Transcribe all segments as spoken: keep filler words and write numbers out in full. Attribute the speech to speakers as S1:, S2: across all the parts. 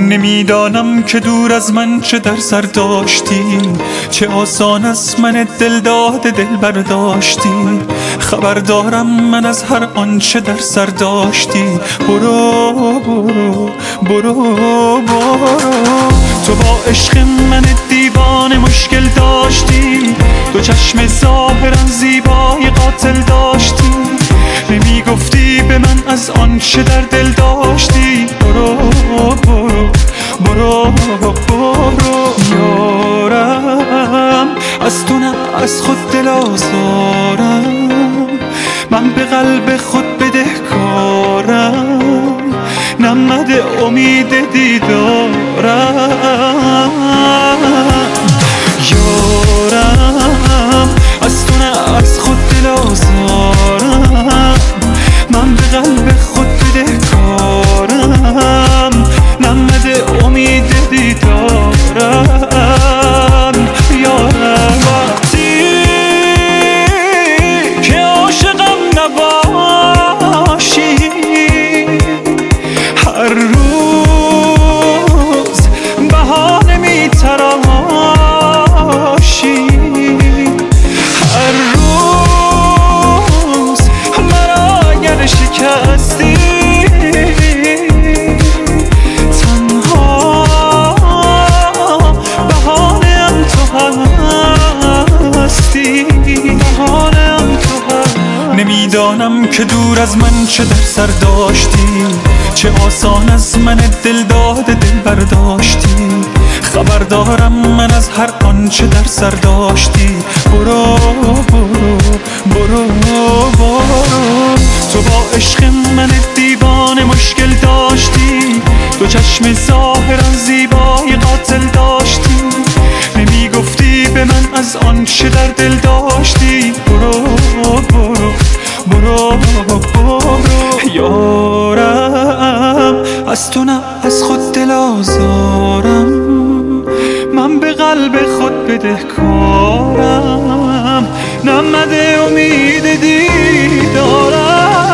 S1: نمیدانم که دور از من چه در سر داشتی، چه آسان از من دل داده دل برداشتی. خبر دارم من از هر آنچه در سر داشتی. برو برو برو برو، تو با عشق من دیوانه مشکل داشتی. دو چشم ظاهرا زیبای قاتل داشتی، نمیگفتی به من از آنچه در دل داشتی. برو برو برو برو یارم، از تو نه از خود دل آزارم. من به قلب خود بدهکارم، نمده امید دیدارم. یارم از تو نه از خود دل آزارم. من به قلب خود بدهکارم، نمده امید دیدارم. یارم وقتی که عاشقم نباشی، هر روز بهانه میتراشی. هر روز مرا اگر شکستی، نمیدانم که دور از من چه در سر داشتی، چه آسان از من دل داده دل برداشتی. خبر دارم من از هر آنچه در سر داشتی. برو برو برو برو، تو با عشق من دیوانه مشکل داشتی. دو چشم ظاهرا زیبای قاتل داشتی، نمیگفتی به من از آنچه در دل داشتی. برو برو برو برو یارم، از تو نه از خود دل آزارم. من به قلب خود بدهکارم، نمده امید دیدارم.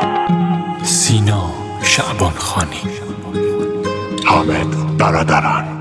S2: شعبان خانی.
S3: حامد برادران.